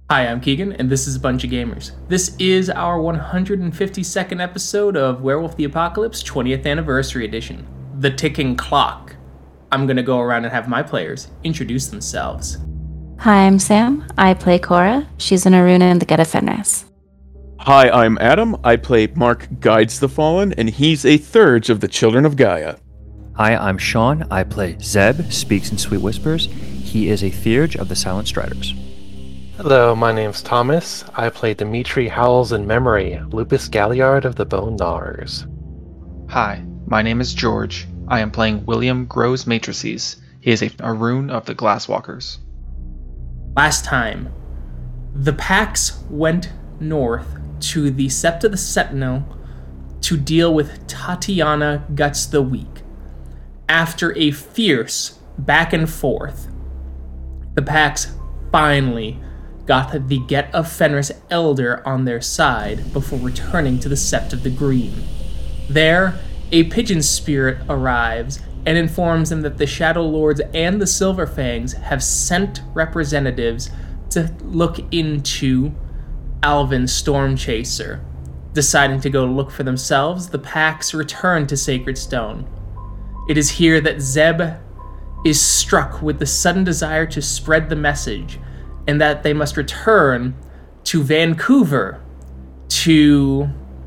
Hi, I'm Keegan, and this is a Bunch of Gamers. This is our 152nd episode of Werewolf the Apocalypse 20th Anniversary Edition, The Ticking Clock. I'm gonna go around and have my players introduce themselves. Hi, I'm Sam. I play Cora. She's an Aruna in the Get of Fenris. Hi, I'm Adam. I play Mark Guides the Fallen, and he's a Thurge of the Children of Gaia. Hi, I'm Sean. I play Zeb, Speaks in Sweet Whispers. He is a Theurge of the Silent Striders. Hello, my name's Thomas. I play Dimitri Howells in Memory, Lupus Galliard of the Bone Gnawers. Hi, my name is George. I am playing William Grows Matrices. He is a rune of the Glasswalkers. Last time, the Pax went north to the Sept of the Sentinel to deal with Tatiana Guts the Weak. After a fierce back and forth, the Pax finally got the Get of Fenris Elder on their side before returning to the Sept of the Green. There, a pigeon spirit arrives and informs them that the Shadow Lords and the Silver Fangs have sent representatives to look into Alvin Stormchaser. Deciding to go look for themselves, the Pax return to Sacred Stone. It is here that Zeb is struck with the sudden desire to spread the message, and that they must return to Vancouver to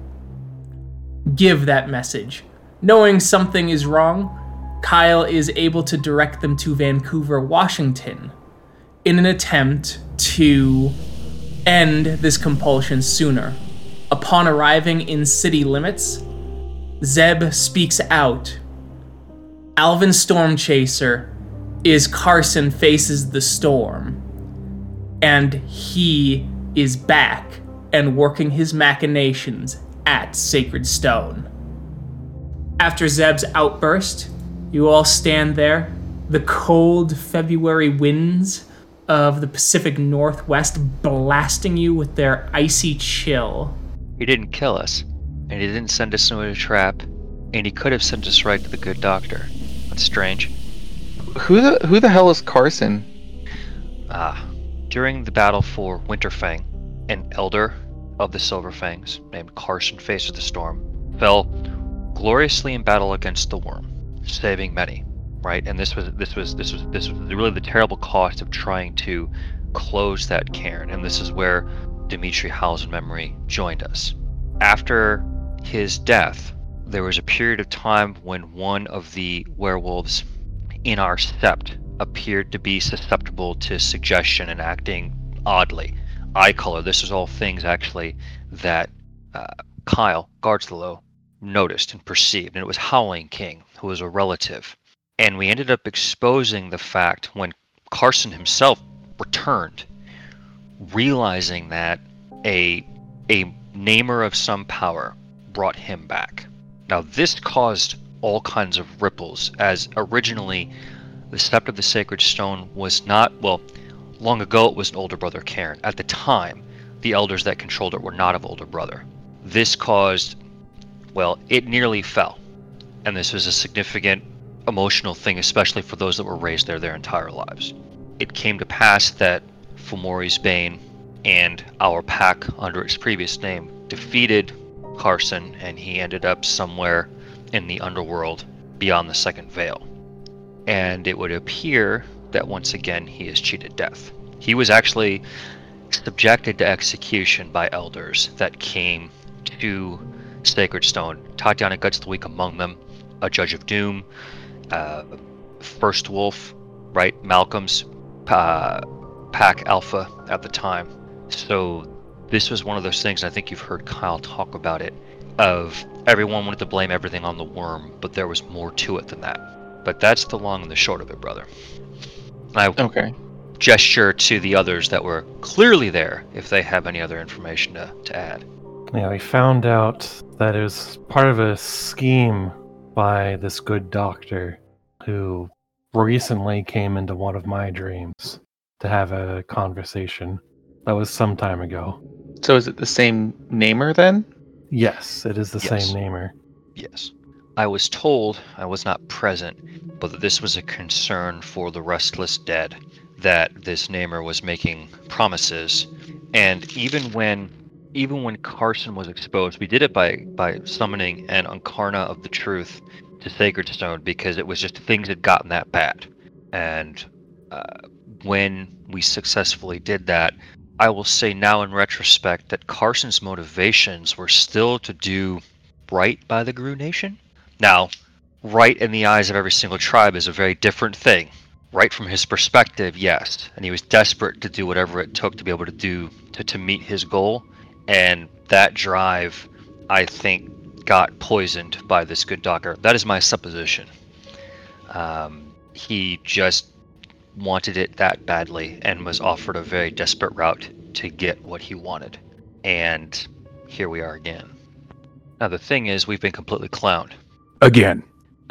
give that message. Knowing something is wrong, Kyle is able to direct them to Vancouver, Washington, in an attempt to end this compulsion sooner. Upon arriving in city limits, Zeb speaks out. Alvin Stormchaser is Carson Faces the Storm, and he is back and working his machinations at Sacred Stone. After Zeb's outburst, you all stand there. The cold February winds of the Pacific Northwest blasting you with their icy chill. He didn't kill us, and he didn't send us into a trap, and he could have sent us right to the good doctor. That's strange. Who the hell is Carson? During the battle for Winterfang, an elder of the Silver Fangs named Carson Faces the Storm fell gloriously in battle against the Worm, saving many. Right, and this was really the terrible cost of trying to close that cairn, and this is where Dimitri Howells in Memory joined us. After his death, there was a period of time when one of the werewolves in our sept appeared to be susceptible to suggestion and acting oddly. Eye color, this was all things actually that Kyle Guardslow noticed and perceived, and it was Howling King, who was a relative. And we ended up exposing the fact when Carson himself returned, realizing that a namer of some power brought him back. Now this caused all kinds of ripples, as originally the Sept of the Sacred Stone was not, well, long ago it was an older brother cairn. At the time, the elders that controlled it were not of older brother. This caused, well, it nearly fell. And this was a significant emotional thing, especially for those that were raised there their entire lives. It came to pass that Fomori's Bane and our pack under its previous name defeated Carson, and he ended up somewhere in the underworld beyond the Second Veil. And it would appear that once again he has cheated death. He was actually subjected to execution by elders that came to Sacred Stone. Tatiana Guts the Weak among them, a Judge of Doom, First Wolf, right? Malcolm's pack alpha at the time. So this was one of those things, and I think you've heard Kyle talk about it, of everyone wanted to blame everything on the Worm, but there was more to it than that. But that's the long and the short of it, brother. Okay. Gesture to the others that were clearly there if they have any other information to add. Yeah, we found out that it was part of a scheme by this good doctor who recently came into one of my dreams to have a conversation. That was some time ago. So is it the same namer then? Yes, it is the same namer. Yes. I was told, I was not present, but that this was a concern for the restless dead, that this namer was making promises, and even when Carson was exposed, we did it by summoning an Incarna of the Truth to Sacred Stone because it was just things had gotten that bad. And when we successfully did that, I will say now in retrospect that Carson's motivations were still to do right by the Garou Nation. Now, right in the eyes of every single tribe is a very different thing. Right from his perspective, yes. And he was desperate to do whatever it took to be able to meet his goal. And that drive, I think, got poisoned by this good doctor. That is my supposition. He just wanted it that badly and was offered a very desperate route to get what he wanted. And here we are again. Now the thing is, we've been completely clowned. Again.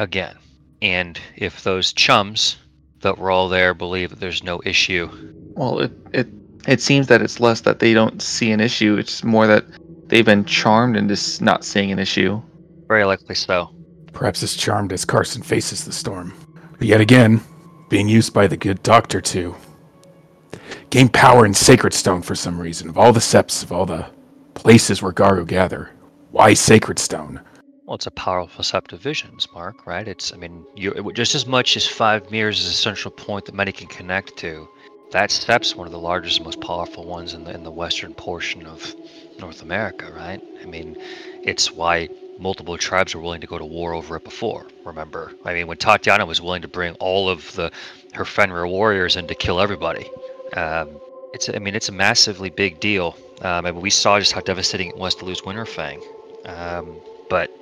And if those chums that were all there believe that there's no issue... Well, it seems that it's less that they don't see an issue, it's more that they've been charmed into not seeing an issue. Very likely so. Perhaps as charmed as Carson faces the storm. But yet again, being used by the good doctor to gain power in Sacred Stone for some reason. Of all the septs, of all the places where Garou gather, why Sacred Stone? Well, it's a powerful sept of visions, Mark, right? Just as much as 5 mirrors is a central point that many can connect to. That sept's one of the largest and most powerful ones in the western portion of North America, right? I mean, it's why multiple tribes were willing to go to war over it before, remember? I mean, when Tatiana was willing to bring all of her Fenrir warriors in to kill everybody. It's a massively big deal. We saw just how devastating it was to lose Winterfang. But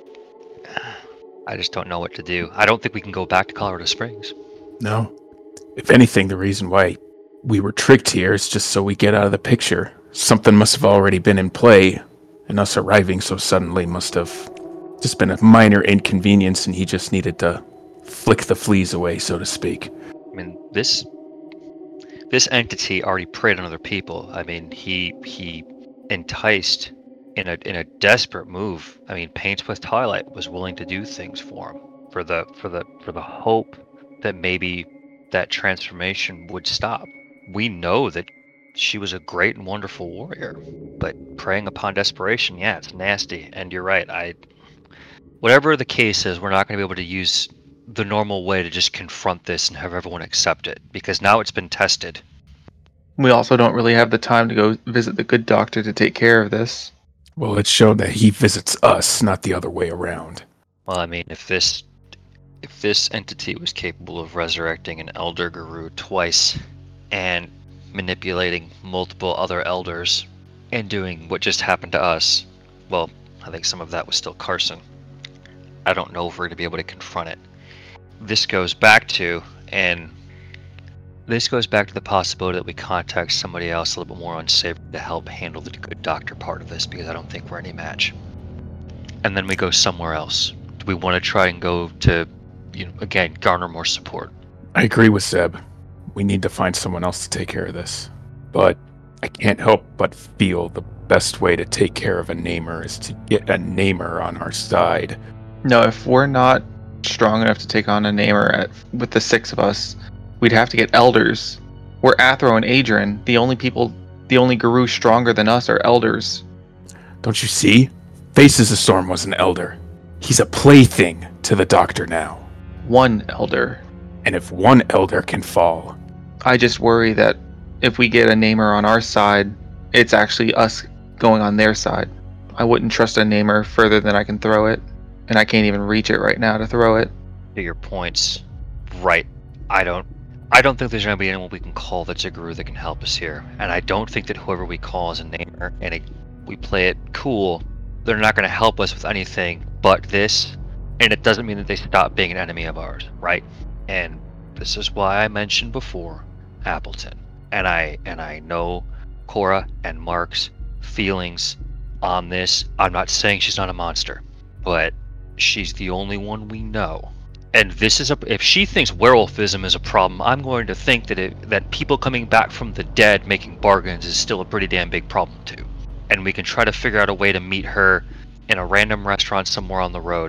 I just don't know what to do. I don't think we can go back to Colorado Springs. No. If anything, the reason why we were tricked here is just so we get out of the picture. Something must have already been in play, and us arriving so suddenly must have just been a minor inconvenience, and he just needed to flick the fleas away, so to speak. I mean, this entity already preyed on other people. I mean, he enticed in a desperate move. I mean, Paints with Twilight was willing to do things for him for the hope that maybe that transformation would stop. We know that she was a great and wonderful warrior, but preying upon desperation, yeah, it's nasty. And you're right. Whatever the case is, we're not going to be able to use the normal way to just confront this and have everyone accept it, because now it's been tested. We also don't really have the time to go visit the good doctor to take care of this. Well, it's shown that he visits us, not the other way around. Well, I mean, if this entity was capable of resurrecting an Elder Garou twice and manipulating multiple other elders and doing what just happened to us, well, I think some of that was still Carson. I don't know if we're going to be able to confront it. This goes back to the possibility that we contact somebody else a little bit more unsavory to help handle the good doctor part of this, because I don't think we're any match. And then we go somewhere else. Do we want to try and go to, again, garner more support? I agree with Zeb. We need to find someone else to take care of this. But I can't help but feel the best way to take care of a namer is to get a namer on our side. No, if we're not strong enough to take on a namer with the 6 of us, we'd have to get elders. We're Athro and Adrian. The only Garou stronger than us are elders. Don't you see? Faces the Storm was an elder. He's a plaything to the doctor now. One elder. And if one elder can fall... I just worry that if we get a namer on our side, it's actually us going on their side. I wouldn't trust a namer further than I can throw it, and I can't even reach it right now to throw it. To your points, right. I don't think there's going to be anyone we can call that's a Garou that can help us here. And I don't think that whoever we call is a namer and we play it cool, they're not going to help us with anything but this. And it doesn't mean that they stop being an enemy of ours, right? And this is why I mentioned before Appleton. And I know Cora and Mark's feelings on this. I'm not saying she's not a monster, but she's the only one we know. And this is if she thinks werewolfism is a problem, I'm going to think that people coming back from the dead making bargains is still a pretty damn big problem too. And we can try to figure out a way to meet her in a random restaurant somewhere on the road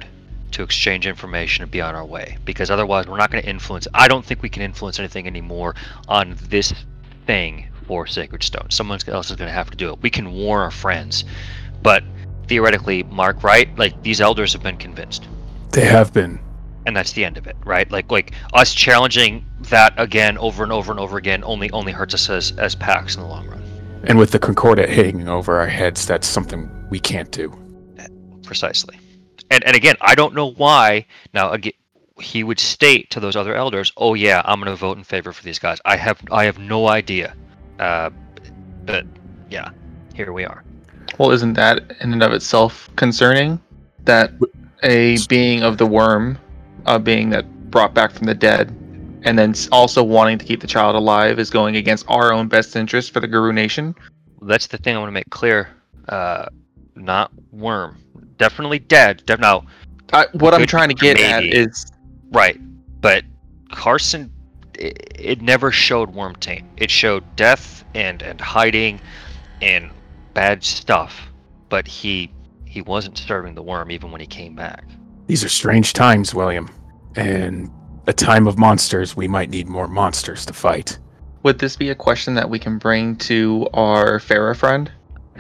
to exchange information and be on our way, because otherwise we're not going to influence. I don't think we can influence anything anymore on this thing for Sacred Stone. Someone else is going to have to do it. We can warn our friends, but theoretically, Mark, right? Like, these elders have been convinced, They have been. and that's the end of it, right? Like us challenging that again over and over and over again only hurts us as packs in the long run. And with the Concordat hanging over our heads, that's something we can't do. Precisely. And again, I don't know why. Now, again, he would state to those other elders, "Oh yeah, I'm going to vote in favor for these guys." I have no idea. But yeah, here we are. Well, isn't that in and of itself concerning? That a being of the worm, a being that brought back from the dead, and then also wanting to keep the child alive is going against our own best interest for the Garou Nation? That's the thing I want to make clear. Not worm. Definitely dead. Now, What I'm Good, trying to get at maybe. is right, but Carson, it never showed worm taint. It showed death and hiding and bad stuff, but he wasn't serving the worm even when he came back. These are strange times, William. And a time of monsters, we might need more monsters to fight. would this be a question that we can bring to our Farah friend?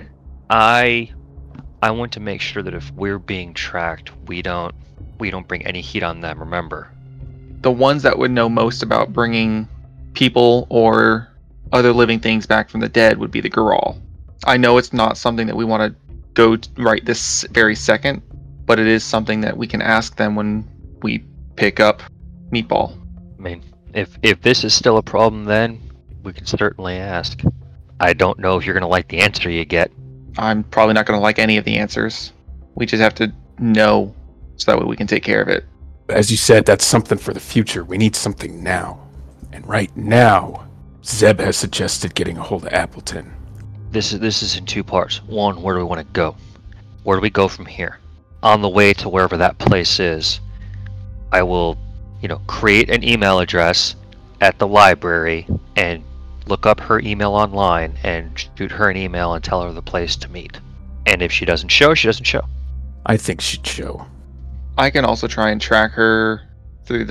I want to make sure that if we're being tracked, we don't bring any heat on them. Remember, The ones that would know most about bringing people or other living things back from the dead would be the Garal. I know it's not something that we want to go right this very second, but it is something that we can ask them when we pick up Meatball. I mean, if this is still a problem, then we can certainly ask. I don't know if you're going to like the answer you get. I'm probably not going to like any of the answers. We just have to know so that way we can take care of it. As you said, that's something for the future. We need something now. And right now, Zeb has suggested getting a hold of Appleton. This is in two parts. One, where do we want to go? Where do we go from here? On the way to wherever that place is, I will, create an email address at the library and look up her email online and shoot her an email and tell her the place to meet. And if she doesn't show, she doesn't show. I think she'd show. I can also try and track her through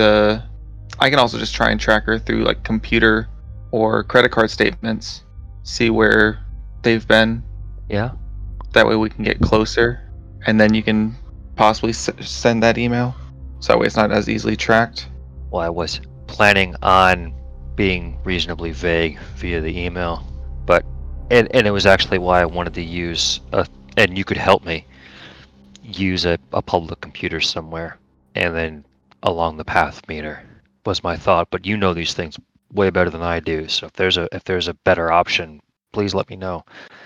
like computer or credit card statements, see where they've been. Yeah? That way we can get closer, and then you can possibly send that email, so that way it's not as easily tracked. Well, I was planning on being reasonably vague via the email, but and it was actually why I wanted to use and you could help me use a public computer somewhere, and then along the path meter was my thought. But you know these things way better than I do, so if there's a better option, please let me know.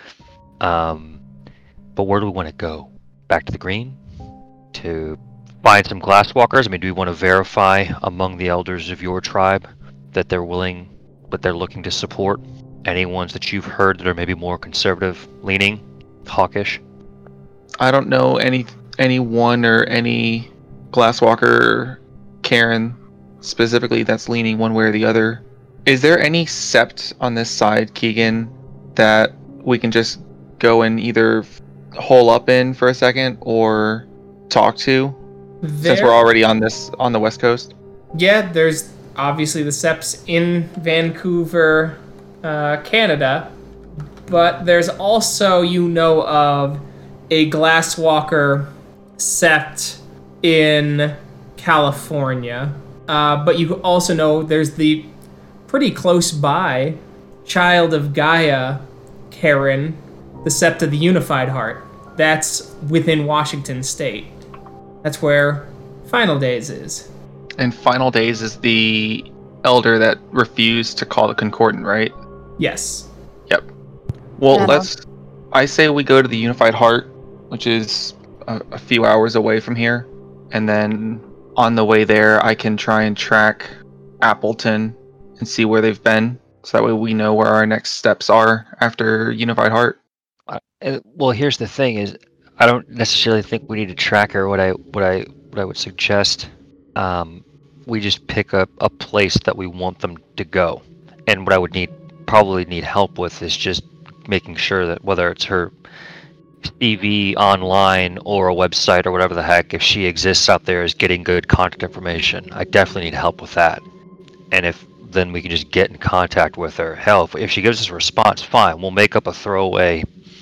But where do we want to go? Back to the green? To find some glasswalkers? I mean, do we want to verify among the elders of your tribe that they're willing, but they're looking to support any ones that you've heard that are maybe more conservative leaning, hawkish? I don't know anyone or any Glasswalker, Karen specifically, that's leaning one way or the other. Is there any sept on this side, Keegan, that we can just go and either hole up in for a second or talk to, since we're already on the West Coast? Yeah, there's obviously the Seps in Vancouver, Canada, but there's also, of a Glasswalker Sept in California. But you also know there's the pretty close by Child of Gaia, Karen, the Sept of the Unified Heart. That's within Washington State. That's where Final Days is. And Final Days is the elder that refused to call the Concordant, right? Yes. Yep. Well, Yeah. I say we go to the Unified Heart, which is a few hours away from here. And then on the way there, I can try and track Appleton and see where they've been. So that way we know where our next steps are after Unified Heart. Well, here's the thing: is I don't necessarily think we need to track her. What I would suggest, we just pick a place that we want them to go. And what I would probably need help with is just making sure that whether it's her CV online or a website or whatever the heck, if she exists out there, is getting good contact information. I definitely need help with that. And then we can just get in contact with her. Hell, if she gives us a response, fine. We'll make up a throwaway,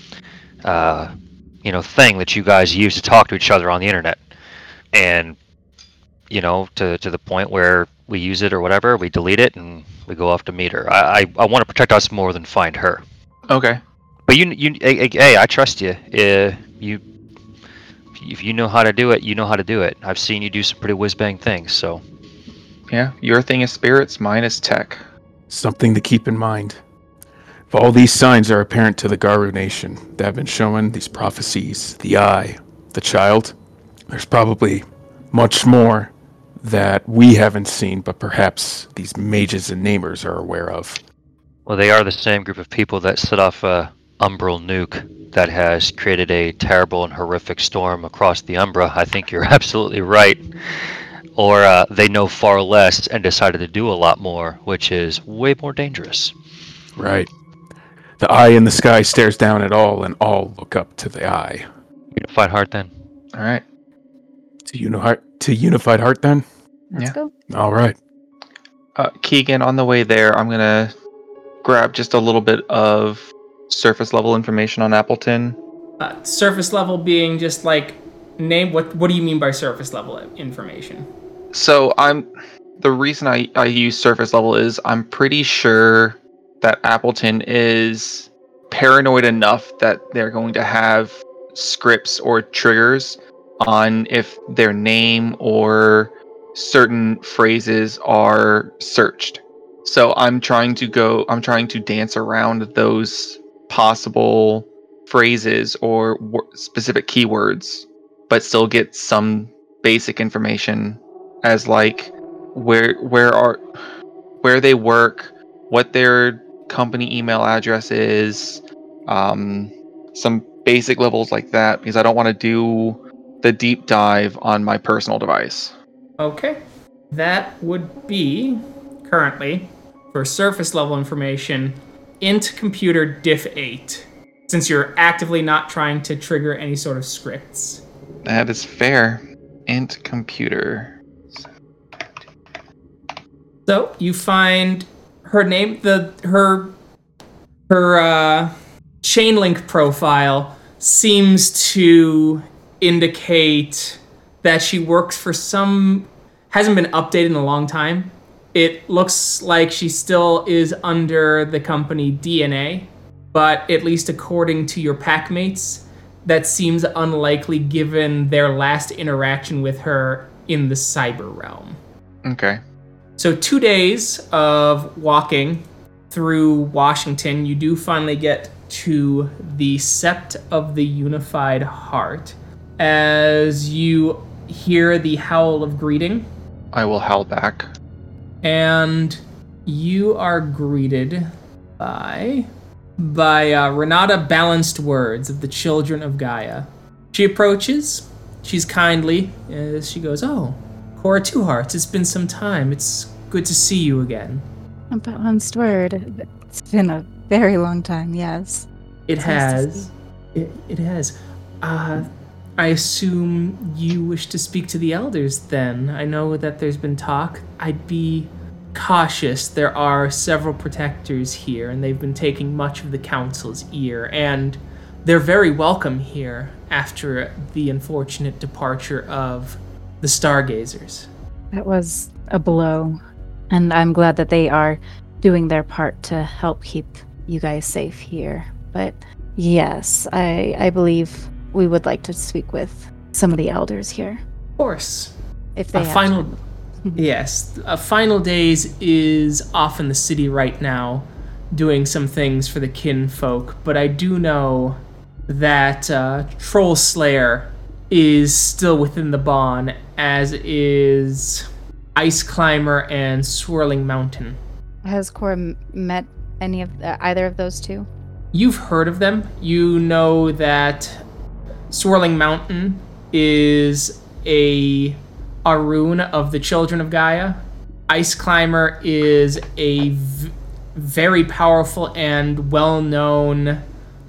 thing that you guys use to talk to each other on the internet. And, to the point where we use it or whatever, we delete it and we go off to meet her. I want to protect us more than find her. Okay. But hey, I trust you. If you know how to do it, you know how to do it. I've seen you do some pretty whiz-bang things, so. Yeah, your thing is spirits, mine is tech. Something to keep in mind. If all these signs are apparent to the Garu Nation that have been shown, these prophecies, the eye, the child, there's probably much more that we haven't seen, but perhaps these mages and namers are aware of. Well, they are the same group of people that set off a umbral nuke that has created a terrible and horrific storm across the Umbra. I think you're absolutely right. Or they know far less and decided to do a lot more, which is way more dangerous. Right. The eye in the sky stares down at all, and all look up to the eye. Unified heart, then. All right. To unified heart, then? Let's go. All right. Keegan, on the way there, I'm going to grab just a little bit of surface level information on Appleton. Surface level being just like, name, what do you mean by surface level information? So the reason I use surface level is I'm pretty sure that Appleton is paranoid enough that they're going to have scripts or triggers on if their name or certain phrases are searched. So I'm trying to dance around those possible phrases or specific keywords, but still get some basic information as like where they work, what their company email address is, some basic levels like that, because I don't want to do the deep dive on my personal device. Okay. That would be, currently, for surface level information, int computer diff 8, since you're actively not trying to trigger any sort of scripts. That is fair. Int computer. So you find her name, her chain link profile seems to indicate that she works for hasn't been updated in a long time. It looks like she still is under the company DNA, but at least according to your packmates, that seems unlikely given their last interaction with her in the cyber realm. Okay. So 2 days of walking through Washington, you do finally get to the Sept of the Unified Heart. As you hear the howl of greeting, I will howl back. and you are greeted by Renata Balanced Words of the Children of Gaia. She approaches. She's kindly as she goes, "Oh, Cora Two Hearts, it's been some time. It's good to see you again." A balanced word. It's been a very long time, yes. It It's nice to has. It has. I assume you wish to speak to the elders then. I know that there's been talk. I'd be cautious. There are several protectors here, and they've been taking much of the council's ear, and they're very welcome here after the unfortunate departure of the Stargazers. That was a blow, and I'm glad that they are doing their part to help keep you guys safe here. But yes, I believe we would like to speak with some of the elders here, Of course. if they A have final, time. yes, a Final Days is off in the city right now, doing some things for the kinfolk. But I do know that Troll Slayer is still within the bond, as is Ice Climber and Swirling Mountain. Has Cora met any of either of those two? You've heard of them. You know that Swirling Mountain is a Arun of the Children of Gaia. Ice Climber is a very powerful and well-known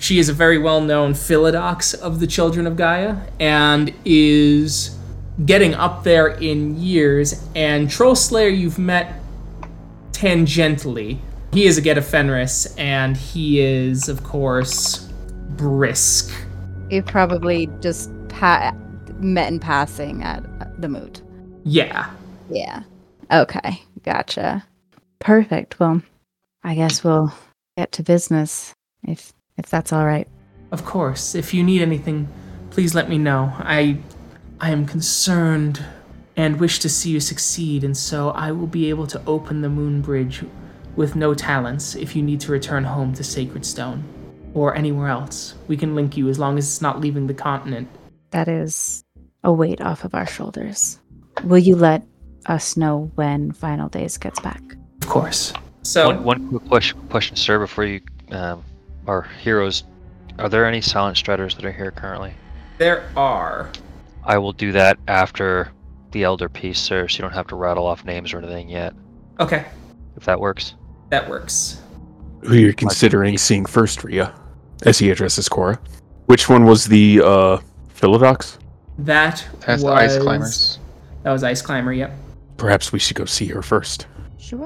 She is a very well-known Philodox of the Children of Gaia and is getting up there in years. And Troll Slayer you've met tangentially. He is a Get of Fenris, and he is, of course, brisk. We've probably just met in passing at the moot. Yeah. Yeah. Okay. Gotcha. Perfect. Well, I guess we'll get to business if that's all right. Of course. If you need anything, please let me know. I am concerned and wish to see you succeed, and so I will be able to open the moon bridge with no talents if you need to return home to Sacred Stone or anywhere else. We can link you as long as it's not leaving the continent. That is a weight off of our shoulders. Will you let us know when Final Days gets back? Of course. So one quick question, sir, before you, our heroes, are there any Silent Striders that are here currently? there are. I will do that after the Elder piece, sir, so you don't have to rattle off names or anything yet. Okay, If that works. that works. Who you're considering seeing first, Rhea, as he addresses Cora. Which one was the Philodox? That That's the Ice Climbers. That was Ice Climber, yep. Perhaps we should go see her first. Sure.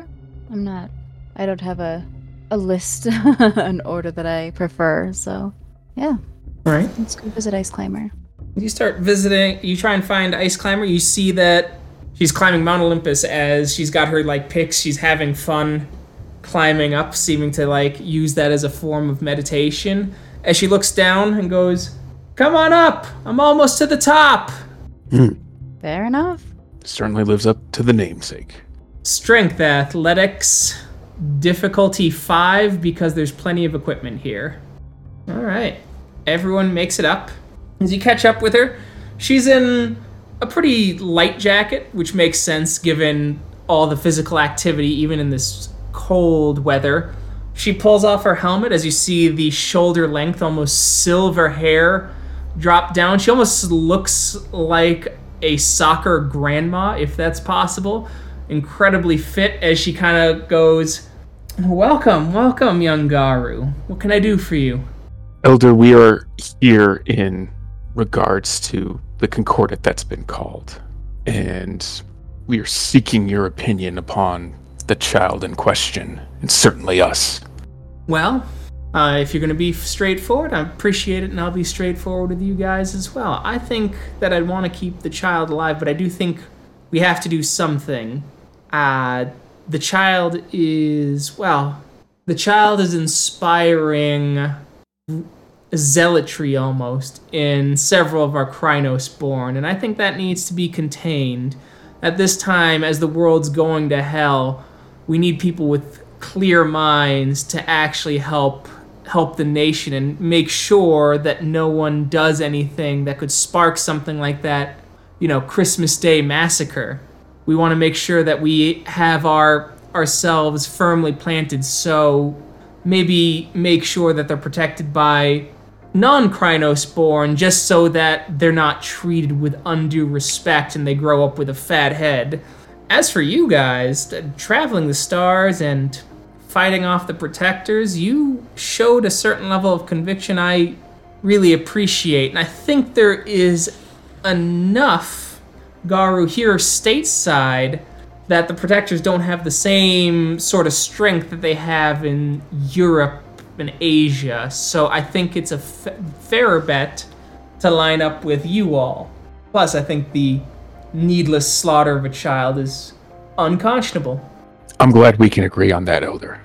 I don't have a list, an order that I prefer, so yeah. Alright. Let's go visit Ice Climber. You start visiting, you try and find Ice Climber, you see that she's climbing Mount Olympus as she's got her, picks, she's having fun climbing up, seeming to, use that as a form of meditation. As she looks down and goes, "Come on up! I'm almost to the top!" Fair enough. Certainly lives up to the namesake. Strength athletics, difficulty 5 because there's plenty of equipment here. Alright. Everyone makes it up. As you catch up with her, she's in a pretty light jacket, which makes sense given all the physical activity, even in this cold weather. She pulls off her helmet as you see the shoulder length, almost silver hair drop down. She almost looks like a soccer grandma, if that's possible. Incredibly fit as she kind of goes, welcome, young Garu. What can I do for you? Elder, we are here in regards to the Concordat that's been called, and we are seeking your opinion upon the child in question, and certainly us. Well, if you're going to be straightforward, I appreciate it, and I'll be straightforward with you guys as well. I think that I'd want to keep the child alive, but I do think we have to do something. The child is inspiring zealotry almost in several of our Krynos-born, and I think that needs to be contained. At this time, as the world's going to hell, we need people with clear minds to actually help the nation and make sure that no one does anything that could spark something like that, Christmas Day massacre. We want to make sure that we have ourselves firmly planted, so maybe make sure that they're protected by non-Krynos-born, just so that they're not treated with undue respect and they grow up with a fat head. As for you guys, traveling the stars and fighting off the protectors, you showed a certain level of conviction I really appreciate, and I think there is enough Garu here stateside that the protectors don't have the same sort of strength that they have in Europe and Asia, so I think it's a fairer bet to line up with you all. Plus, I think the needless slaughter of a child is unconscionable. I'm glad we can agree on that, Elder.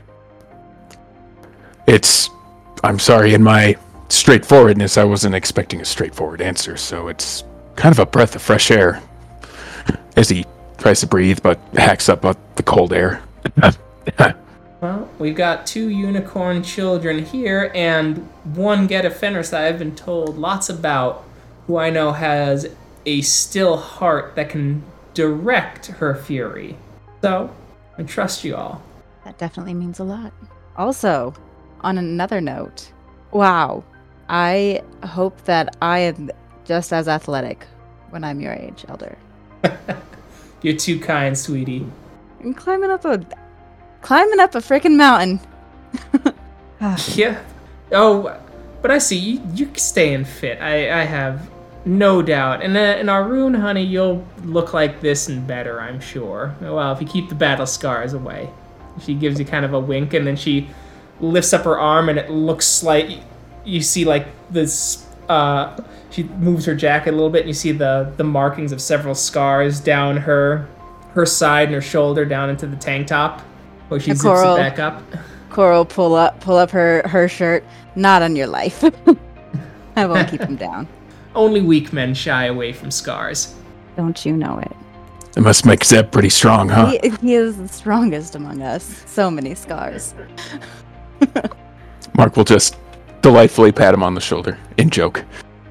I'm sorry, in my straightforwardness, I wasn't expecting a straightforward answer, so it's kind of a breath of fresh air as he tries to breathe, but hacks up the cold air. Well, we've got 2 unicorn children here, and one Get of Fenris that I've been told lots about, who I know has a still heart that can direct her fury. So, I trust you all. That definitely means a lot. Also, on another note, wow, I hope that I am just as athletic when I'm your age, Elder. You're too kind, sweetie. I'm climbing up a freaking mountain. Yeah. Oh, But I see you staying fit. I have no doubt. And in our rune, honey, you'll look like this and better, I'm sure. Well, if you keep the battle scars away. She gives you kind of a wink, and then she lifts up her arm, and it looks like you see like this. She moves her jacket a little bit, and you see the markings of several scars down her side and her shoulder down into the tank top, where she zips it back up. Coral pull up her shirt. Not on your life. I won't keep him down. Only weak men shy away from scars. Don't you know it? It must make Zeb pretty strong, huh? He is the strongest among us. So many scars. Mark will just delightfully pat him on the shoulder in joke.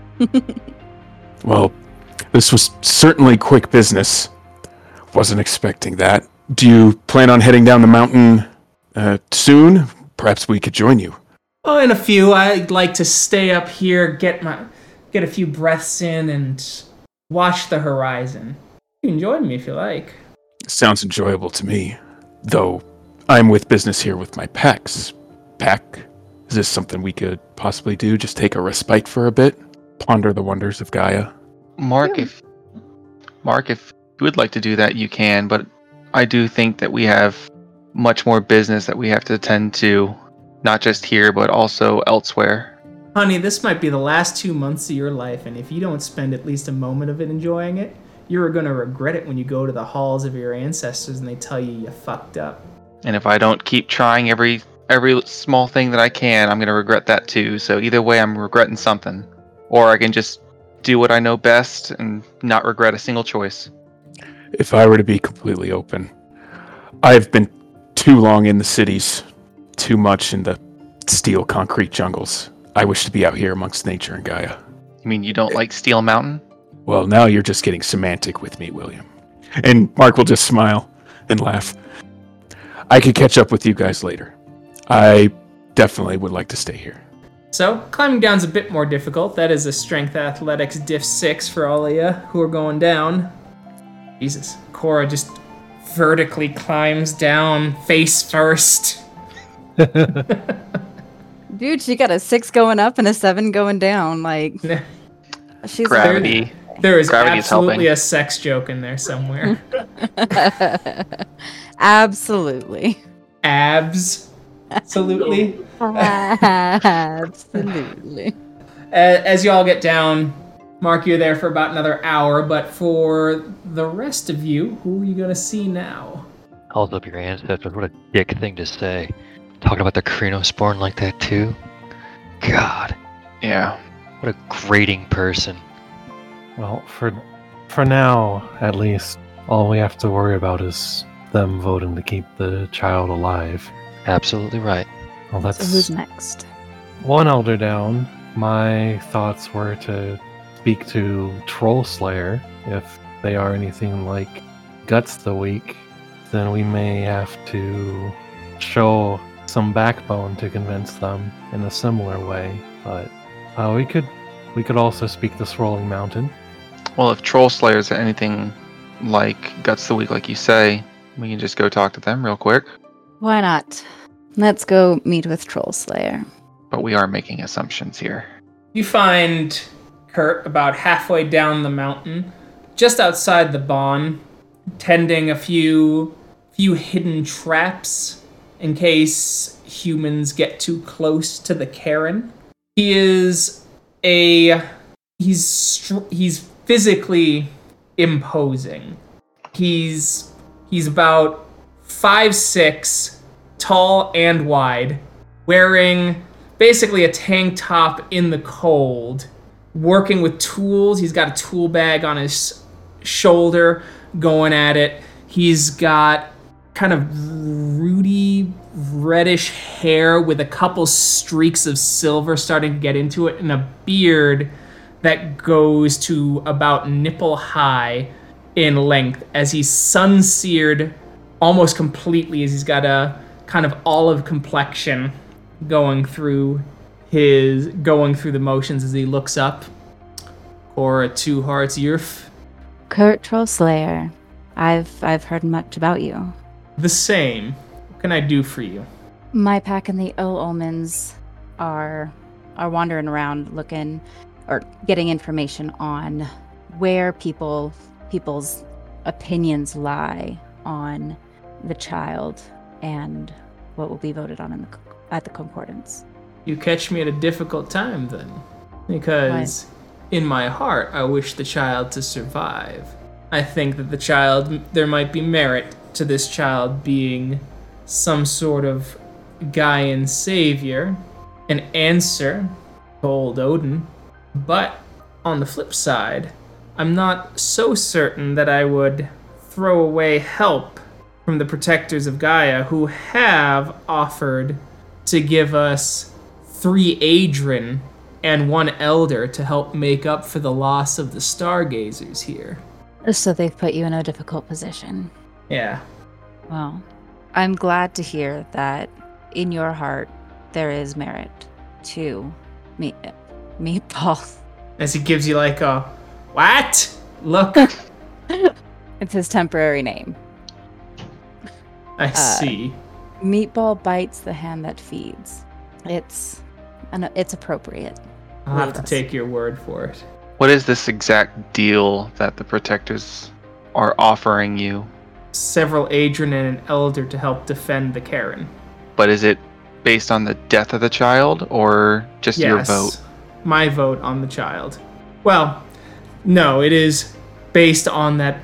Well, this was certainly quick business. Wasn't expecting that. Do you plan on heading down the mountain soon? Perhaps we could join you. Oh, in a few. I'd like to stay up here, get a few breaths in, and watch the horizon. You can join me if you like. Sounds enjoyable to me, though I'm with business here with my packs. Pack? Is this something we could possibly do? Just take a respite for a bit? Ponder the wonders of Gaia? Mark, if you would like to do that, you can, but I do think that we have much more business that we have to attend to, not just here, but also elsewhere. Honey, this might be the last 2 months of your life, and if you don't spend at least a moment of it enjoying it, you're going to regret it when you go to the halls of your ancestors and they tell you fucked up. And if I don't keep trying every small thing that I can, I'm going to regret that too. So either way, I'm regretting something. Or I can just do what I know best and not regret a single choice. If I were to be completely open, I've been too long in the cities, too much in the steel concrete jungles. I wish to be out here amongst nature and Gaia. You mean you don't like Steel Mountain? Well, now you're just getting semantic with me, William. And Mark will just smile and laugh. I could catch up with you guys later. I definitely would like to stay here. So, climbing down's a bit more difficult. That is a Strength Athletics Diff 6 for all of you who are going down. Jesus. Cora just vertically climbs down, face first. Dude, she got a 6 going up and a 7 going down. Like, she's Gravity. There is Gravity's absolutely helping. a sex joke in there somewhere. Absolutely. Absolutely. Absolutely. As y'all get down, Mark, you're there for about another hour, but for the rest of you, who are you going to see now? Calls up your ancestors. What a dick thing to say. Talking about the Krinosporn like that too? God. Yeah. What a grating person. Well, for now, at least, all we have to worry about is them voting to keep the child alive. Absolutely right. Well, that's So who's next? one elder down. My thoughts were to speak to Troll Slayer. If they are anything like Guts the Weak, then we may have to show some backbone to convince them in a similar way. But we could also speak to Swirling Mountain. Well, if Troll Slayer's anything like Guts the Weak, like you say, we can just go talk to them real quick. Why not? Let's go meet with Troll Slayer. But we are making assumptions here. You find Kurt about halfway down the mountain, just outside the Bon, tending a few hidden traps in case humans get too close to the Karen. He's physically imposing. He's about 5'6", tall and wide, wearing basically a tank top in the cold, working with tools. He's got a tool bag on his shoulder, going at it. He's got kind of ruddy, reddish hair with a couple streaks of silver starting to get into it, and a beard that goes to about nipple high in length, as he's sun-seared almost completely, as he's got a kind of olive complexion going through the motions as he looks up. Or Two Hearts Yurf. Kurt Trollslayer. I've heard much about you. The same. What can I do for you? My pack and the Ill Omens are are wandering around looking or getting information on where people's opinions lie on the child and what will be voted on at the concordance. You catch me at a difficult time then, because in my heart I wish the child to survive. I think that there might be merit to this child being some sort of Gaian savior, an answer to old Odin. But on the flip side, I'm not so certain that I would throw away help from the protectors of Gaia, who have offered to give us 3 Adren and 1 Elder to help make up for the loss of the Stargazers here. So they've put you in a difficult position. Yeah. Well, I'm glad to hear that in your heart there is merit to Meatball. As he gives you like a, what? Look. It's his temporary name. I see. Meatball bites the hand that feeds. It's appropriate. I'll have to take your word for it. What is this exact deal that the protectors are offering you? Several Adren and an Elder to help defend the Karen. But is it based on the death of the child, or just your vote? My vote on the child. Well, no, it is based on that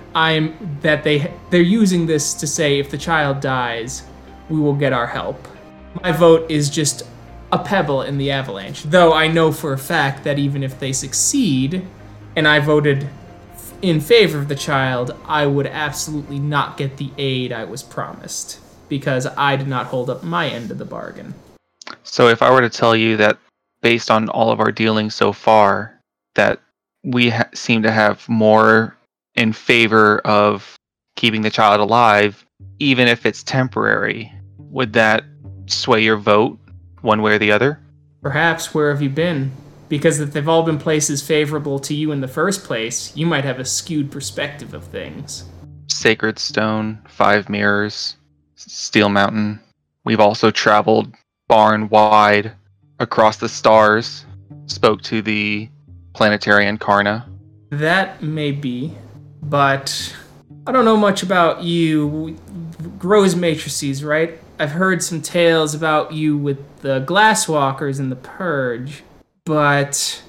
they're using this to say if the child dies, we will get our help. My vote is just a pebble in the avalanche, though I know for a fact that even if they succeed, and I voted in favor of the child, I would absolutely not get the aid I was promised, because I did not hold up my end of the bargain. So if I were to tell you that, based on all of our dealings so far, that we seem to have more in favor of keeping the child alive, even if it's temporary, would that sway your vote one way or the other? Perhaps. Where have you been? Because if they've all been places favorable to you in the first place, you might have a skewed perspective of things. Sacred Stone, 5 Mirrors, Steel Mountain. We've also traveled far and wide across the stars, spoke to the planetary Incarna. That may be, but I don't know much about you. Grows matrices, right? I've heard some tales about you with the Glasswalkers and the Purge, but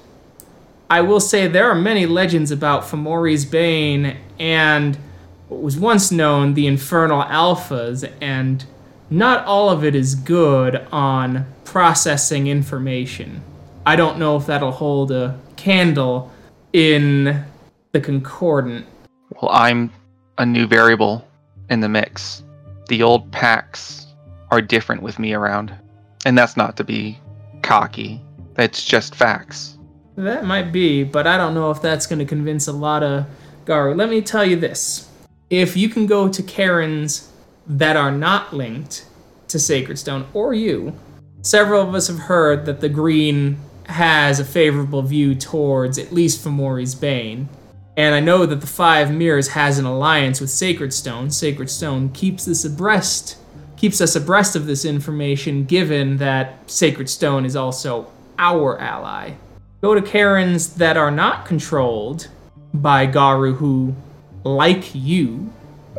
I will say there are many legends about Fomori's Bane and what was once known the Infernal Alphas, and not all of it is good on processing information. I don't know if that'll hold a candle in the Concordant. Well, I'm a new variable in the mix. The old packs are different with me around. And that's not to be cocky. That's just facts. That might be, but I don't know if that's going to convince a lot of Garu. Let me tell you this. If you can go to Karens that are not linked to Sacred Stone, or you, several of us have heard that the Green has a favorable view towards at least Fomori's Bane. And I know that the 5 Mirrors has an alliance with Sacred Stone. Sacred Stone keeps us abreast of this information, given that Sacred Stone is also our ally. Go to Karens that are not controlled by Garu, who, like you,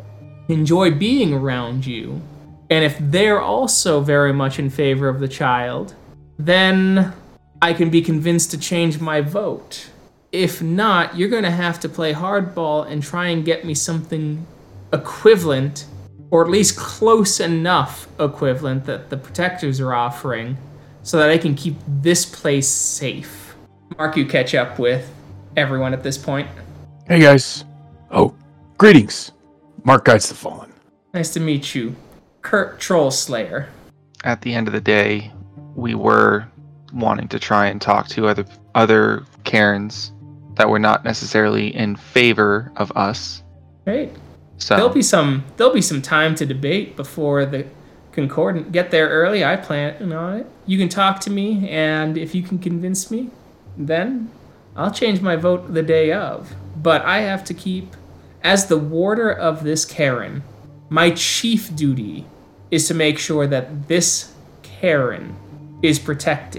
enjoy being around you. And if they're also very much in favor of the child, then I can be convinced to change my vote. If not, you're going to have to play hardball and try and get me something equivalent, or at least close enough equivalent that the protectors are offering, so that I can keep this place safe. Mark, you catch up with everyone at this point. Hey guys. Oh, greetings. Mark Guides the Fallen. Nice to meet you. Kurt Trollslayer. At the end of the day, we were wanting to try and talk to other Karens that were not necessarily in favor of us. Great. So There'll be some time to debate before the Concordant. Get there early. I plan on it. You can talk to me, and if you can convince me, then I'll change my vote the day of. But I have to keep, as the warder of this Karen, my chief duty is to make sure that this Karen is protected.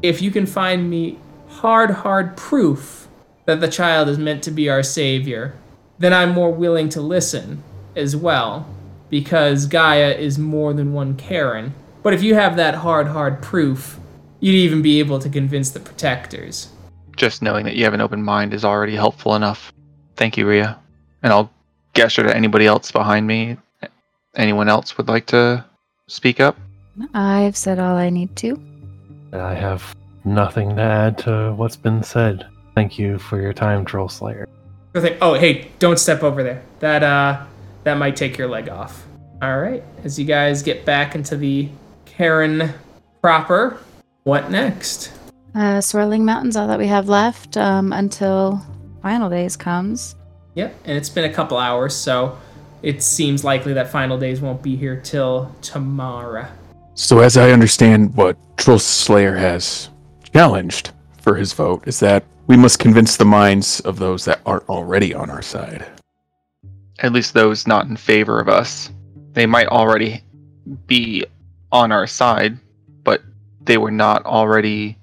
if you can find me hard proof that the child is meant to be our savior, then I'm more willing to listen as well, because Gaia is more than one Karen. But if you have that hard proof, you'd even be able to convince the protectors. Just knowing that you have an open mind is already helpful enough. Thank you, Ria. And I'll gesture to anybody else behind me. Anyone else would like to speak up? I've said all I need to. I have nothing to add to what's been said. Thank you for your time, Troll Slayer. Oh, hey, don't step over there. That might take your leg off. All right, as you guys get back into the Karen proper, what next? Swirling Mountain's all that we have left until Final Days comes. Yep, and it's been a couple hours, so it seems likely that Final Days won't be here till tomorrow. So as I understand what Troll Slayer has challenged for his vote is that we must convince the minds of those that aren't already on our side. At least those not in favor of us. They might already be on our side, but they were not already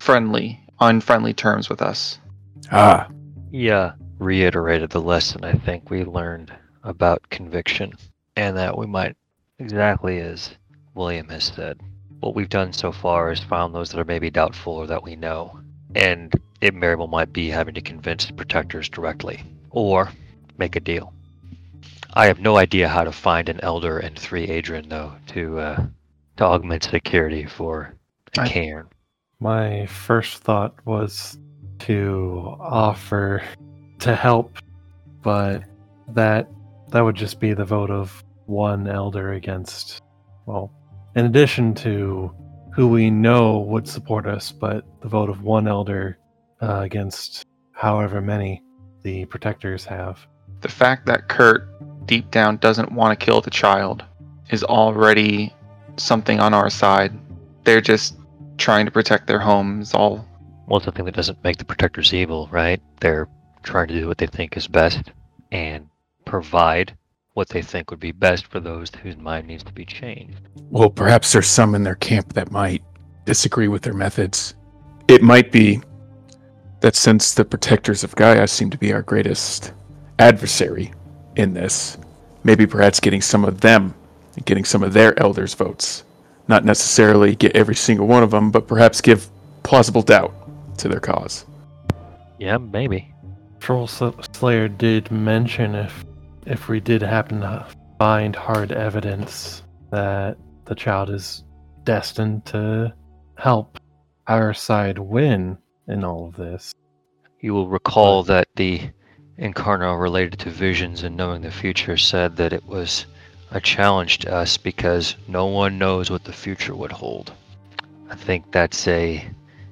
on friendly terms with us. Ah, Yeah, reiterated the lesson I think we learned about conviction, and that we might, exactly as William has said, what we've done so far is found those that are maybe doubtful or that we know, and it very well might be having to convince the protectors directly, or make a deal. I have no idea how to find an elder and 3 Adrian, though, to augment security for a cairn. My first thought was to offer to help, but that would just be the vote of one elder against, well, in addition to who we know would support us, but the vote of one elder against however many the protectors have. The fact that Kurt, deep down, doesn't want to kill the child is already something on our side. They're just trying to protect their homes. Well, it's the thing that doesn't make the protectors evil, right? They're trying to do what they think is best and provide what they think would be best for those whose mind needs to be changed. well, perhaps there's some in their camp that might disagree with their methods. It might be that since the protectors of Gaia seem to be our greatest adversary in this, maybe perhaps getting some of them, getting some of their elders' votes. Not necessarily get every single one of them, but perhaps give plausible doubt to their cause. Yeah, maybe. Troll Slayer did mention if we did happen to find hard evidence that the child is destined to help our side win in all of this. You will recall that the Incarno related to visions and knowing the future said that it was a challenge to us because no one knows what the future would hold. I think that's they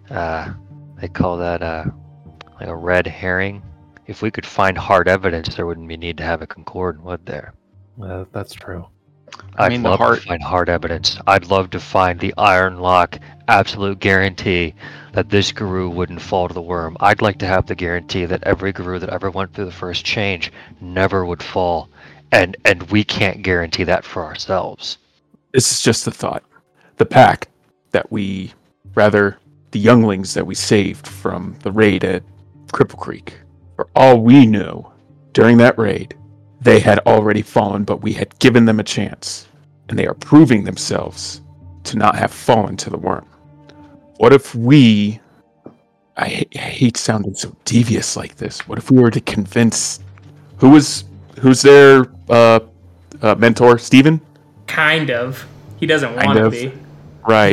call that like a red herring. If we could find hard evidence, there wouldn't be need to have a concordant, would there? That's true. I'd love to find hard evidence. I'd love to find the iron lock, absolute guarantee that this guru wouldn't fall to the worm. I'd like to have the guarantee that every guru that ever went through the first change never would fall. And we can't guarantee that for ourselves. This is just a thought. The pack the younglings that we saved from the raid at Cripple Creek, for all we knew, during that raid, they had already fallen, but we had given them a chance, and they are proving themselves to not have fallen to the worm. What if we... I hate sounding so devious like this. What if we were to convince... Who's their mentor? Steven? Kind of. He doesn't want to be. Right.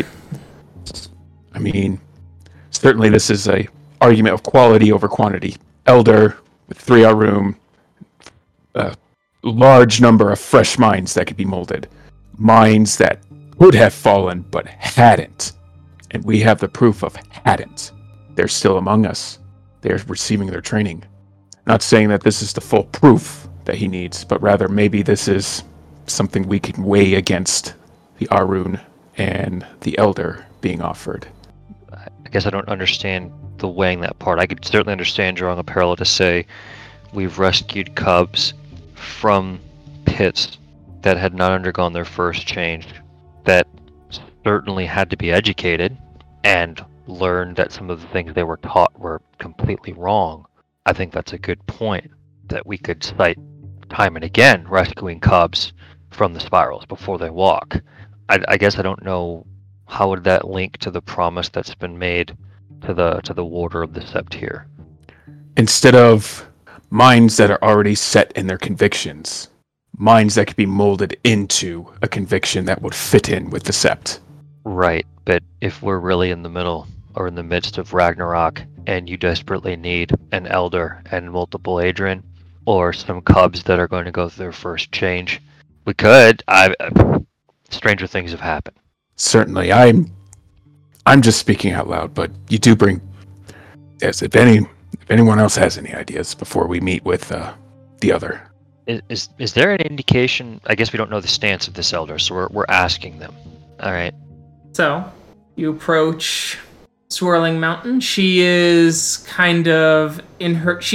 I mean, certainly this is a argument of quality over quantity. Elder with 3-hour room, a large number of fresh minds that could be molded. Minds that would have fallen but hadn't. And we have the proof of hadn't. They're still among us. They're receiving their training. Not saying that this is the full proof that he needs, but rather maybe this is something we can weigh against the Arun and the Elder being offered. I guess I don't understand the weighing that part. I could certainly understand drawing a parallel to say we've rescued cubs from pits that had not undergone their first change, that certainly had to be educated and learned that some of the things they were taught were completely wrong, I think that's a good point that we could cite time and again, rescuing cubs from the spirals before they walk. I guess I don't know how would that link to the promise that's been made to the warder of the sept here. Instead of minds that are already set in their convictions, minds that could be molded into a conviction that would fit in with the sept. Right, but if we're really in the middle or in the midst of Ragnarok and you desperately need an elder and multiple Adrian or some cubs that are going to go through their first change, we could. Stranger things have happened. Certainly, I'm just speaking out loud, but you do bring. Yes, if anyone else has any ideas before we meet with the other. Is there an indication? I guess we don't know the stance of this elder, so we're asking them. All right. So, you approach Swirling Mountain. She is kind of in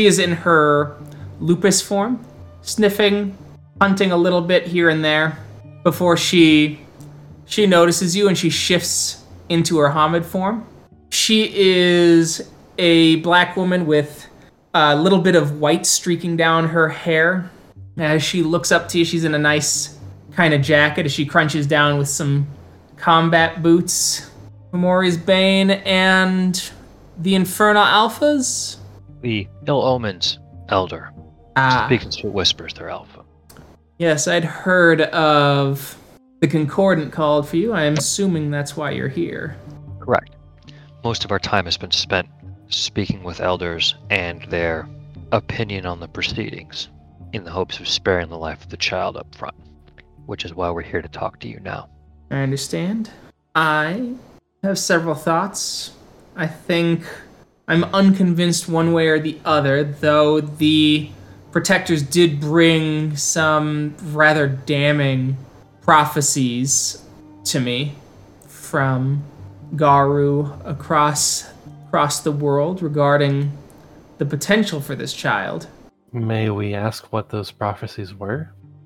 her lupus form, sniffing, hunting a little bit here and there before she notices you and she shifts into her Hamid form. She is a black woman with a little bit of white streaking down her hair. As she looks up to you, she's in a nice kind of jacket as she crunches down with some combat boots. Mori's Bane and the Infernal Alphas? The Ill Omens elder. Speaking sweet whispers, they're alpha. Yes, I'd heard of the Concordant called for you. I am assuming that's why you're here. Correct. Most of our time has been spent speaking with elders and their opinion on the proceedings in the hopes of sparing the life of the child up front, which is why we're here to talk to you now. I understand. I have several thoughts. I think I'm unconvinced one way or the other, though the protectors did bring some rather damning prophecies to me from Garu across the world regarding the potential for this child. May we ask what those prophecies were?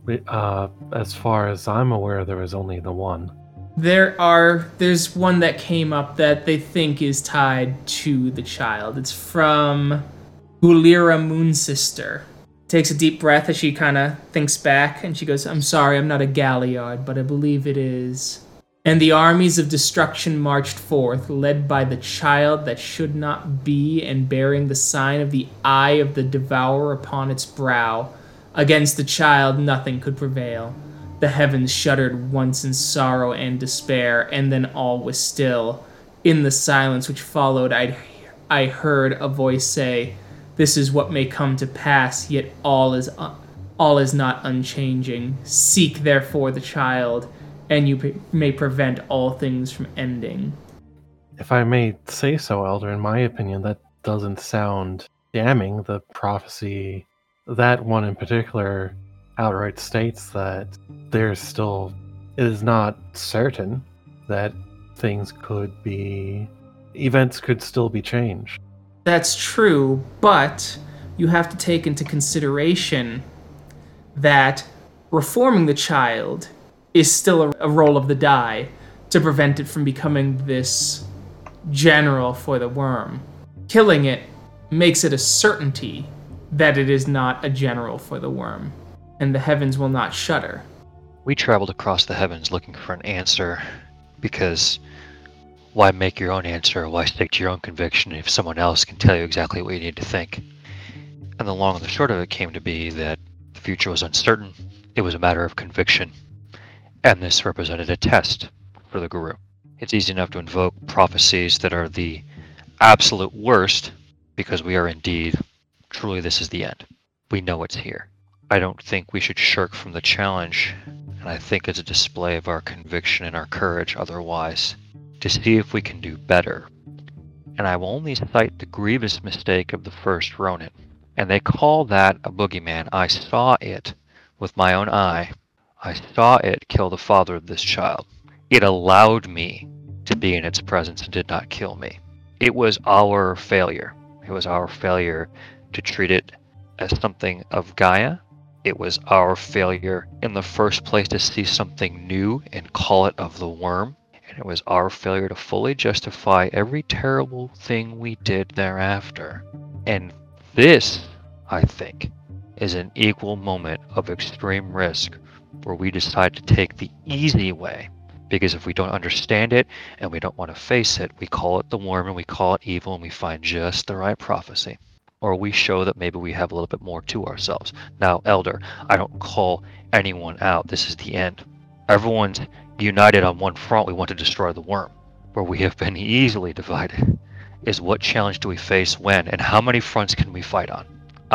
As far as I'm aware, there was only the one. There's one that came up that they think is tied to the child. It's from Gulira Moonsister. Takes a deep breath as she kind of thinks back, and she goes, I'm sorry, I'm not a Galliard, but I believe it is. And the armies of destruction marched forth, led by the child that should not be, and bearing the sign of the eye of the devourer upon its brow. Against the child nothing could prevail. The heavens shuddered once in sorrow and despair, and then all was still. In the silence which followed, I heard a voice say, this is what may come to pass, yet all is not unchanging. Seek therefore the child, and you may prevent all things from ending. If I may say so, Elder, in my opinion, that doesn't sound damning. The prophecy, that one in particular, outright states that it is not certain that events could still be changed. That's true, but you have to take into consideration that reforming the child is still a roll of the die to prevent it from becoming this general for the worm. Killing it makes it a certainty that it is not a general for the worm, and the heavens will not shudder. We traveled across the heavens looking for an answer, because why make your own answer? Why stick to your own conviction if someone else can tell you exactly what you need to think? And the long and the short of it came to be that the future was uncertain. It was a matter of conviction. And this represented a test for the Guru. It's easy enough to invoke prophecies that are the absolute worst, because we are indeed, truly this is the end. We know it's here. I don't think we should shirk from the challenge, and I think it's a display of our conviction and our courage otherwise, to see if we can do better. And I will only cite the grievous mistake of the first Ronin. And they call that a boogeyman. I saw it with my own eye. I saw it kill the father of this child. It allowed me to be in its presence and did not kill me. It was our failure. It was our failure to treat it as something of Gaia. It was our failure in the first place to see something new and call it of the worm, And it was our failure to fully justify every terrible thing we did thereafter. And this, I think, is an equal moment of extreme risk where we decide to take the easy way. Because if we don't understand it and we don't want to face it, we call it the worm and we call it evil and we find just the right prophecy. Or we show that maybe we have a little bit more to ourselves. Now, Elder, I don't call anyone out. This is the end. Everyone's united on one front. We want to destroy the worm. Where we have been easily divided is what challenge do we face when, and how many fronts can we fight on?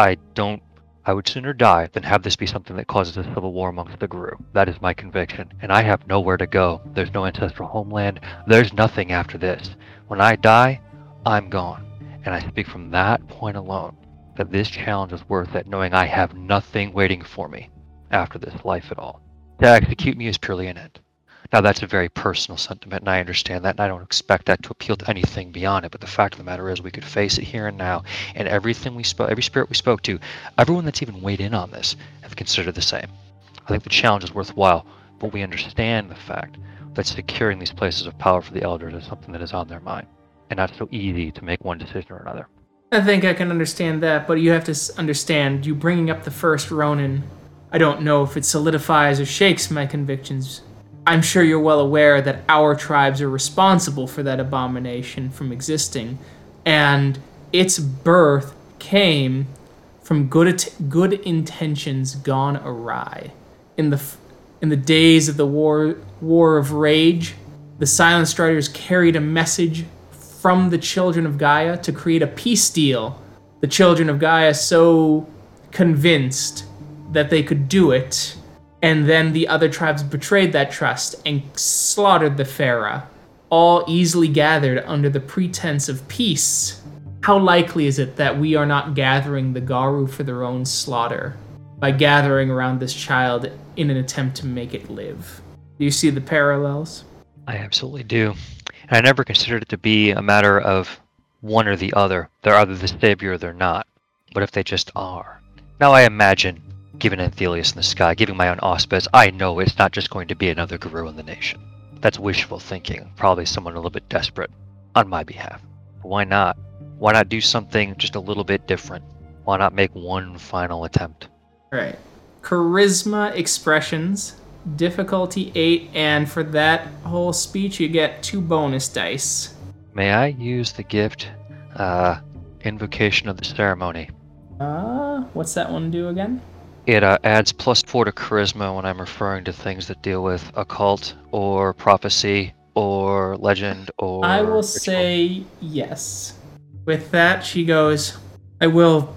I would sooner die than have this be something that causes a civil war amongst the Garou. That is my conviction, and I have nowhere to go. There's no ancestral homeland. There's nothing after this. When I die, I'm gone. And I speak from that point alone, that this challenge is worth it, knowing I have nothing waiting for me after this life at all. To execute me is purely an end. Now that's a very personal sentiment, and I understand that, and I don't expect that to appeal to anything beyond it, but the fact of the matter is we could face it here and now, and everything we spoke, every spirit we spoke to, everyone that's even weighed in on this have considered the same. I think the challenge is worthwhile, but we understand the fact that securing these places of power for the elders is something that is on their mind, and not so easy to make one decision or another. I think I can understand that, but you have to understand, you bringing up the first Ronin, I don't know if it solidifies or shakes my convictions. I'm sure you're well aware that our tribes are responsible for that abomination from existing, and its birth came from good intentions gone awry. In the days of the war of rage, the Silent Striders carried a message from the children of Gaia to create a peace deal. The children of Gaia so convinced that they could do it, and then the other tribes betrayed that trust and slaughtered the Pharaoh, all easily gathered under the pretense of peace. How likely is it that we are not gathering the Garou for their own slaughter by gathering around this child in an attempt to make it live? Do you see the parallels? I absolutely do. And I never considered it to be a matter of one or the other. They're either the savior or they're not. But if they just are. Now I imagine, given Anthelius in the sky, giving my own auspice, I know it's not just going to be another Garou in the nation. That's wishful thinking. Probably someone a little bit desperate on my behalf. But why not? Why not do something just a little bit different? Why not make one final attempt? Right. Charisma expressions, difficulty 8, and for that whole speech you get 2 bonus dice. May I use the gift, Invocation of the Ceremony? What's that one do again? It adds +4 to charisma when I'm referring to things that deal with occult or prophecy or legend or I will ritual. say yes. With that, she goes, I will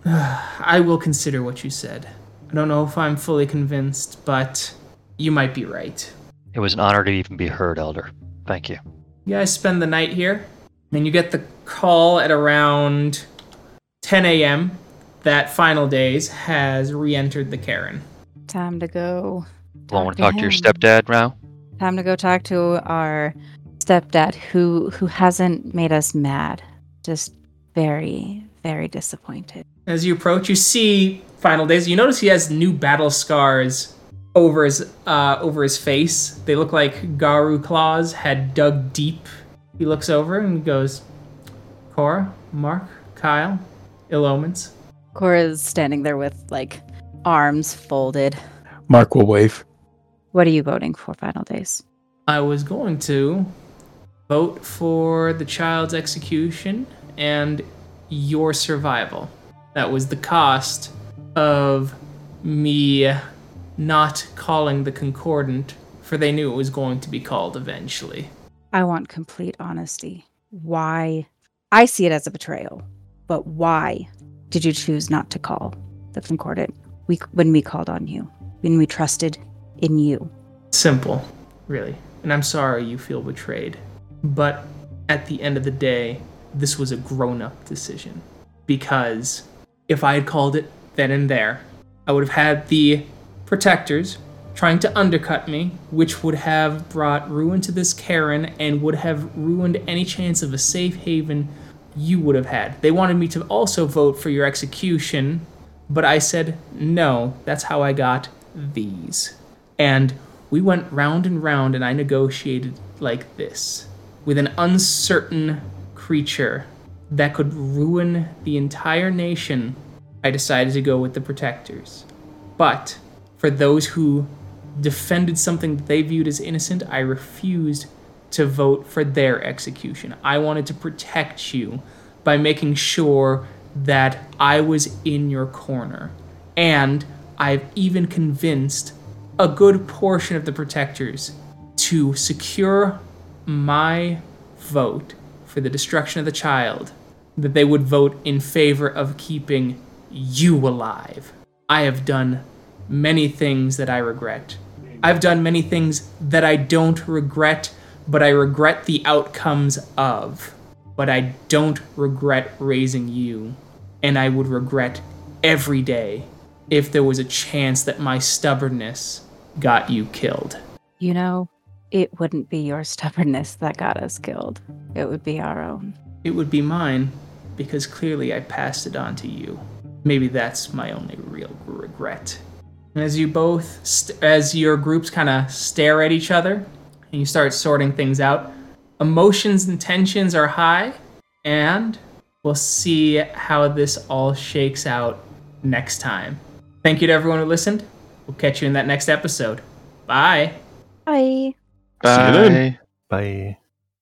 consider what you said. I don't know if I'm fully convinced, but you might be right. It was an honor to even be heard, Elder. Thank you. You guys spend the night here, and you get the call at around 10 a.m. that Final Days has re-entered the Cairn. Time to go. Want to talk to your him. stepdad now? Time to go talk to our stepdad, who hasn't made us mad. Just very, very disappointed. As you approach, you see Final Days. You notice he has new battle scars over his face. They look like Garou claws had dug deep. He looks over and goes, Cora, Mark, Kyle, ill omens. Cora's standing there with, arms folded. Mark will wave. What are you voting for, Final Days? I was going to vote for the child's execution and your survival. That was the cost of me not calling the Concordant, for they knew it was going to be called eventually. I want complete honesty. Why? I see it as a betrayal, but why did you choose not to call the Concordant when we called on you, when we trusted in you? Simple, really. And I'm sorry you feel betrayed. But at the end of the day, this was a grown-up decision. Because if I had called it then and there, I would have had the protectors trying to undercut me, which would have brought ruin to this Cairn and would have ruined any chance of a safe haven you would have had. They wanted me to also vote for your execution, but I said no. That's how I got these. And we went round and round, and I negotiated like this, with an uncertain creature that could ruin the entire nation, I decided to go with the Protectors. But for those who defended something that they viewed as innocent, I refused to vote for their execution. I wanted to protect you by making sure that I was in your corner. And I've even convinced a good portion of the Protectors to secure my vote for the destruction of the child, that they would vote in favor of keeping you alive. I have done many things that I regret. I've done many things that I don't regret, but I regret the outcomes of. But I don't regret raising you, and I would regret every day if there was a chance that my stubbornness got you killed. You know, it wouldn't be your stubbornness that got us killed. It would be our own. It would be mine, because clearly I passed it on to you. Maybe that's my only real regret. And as you both, as your groups kind of stare at each other, and you start sorting things out, emotions and tensions are high, and we'll see how this all shakes out next time. Thank you to everyone who listened. We'll catch you in that next episode. Bye. Bye. Bye. See you then. Bye.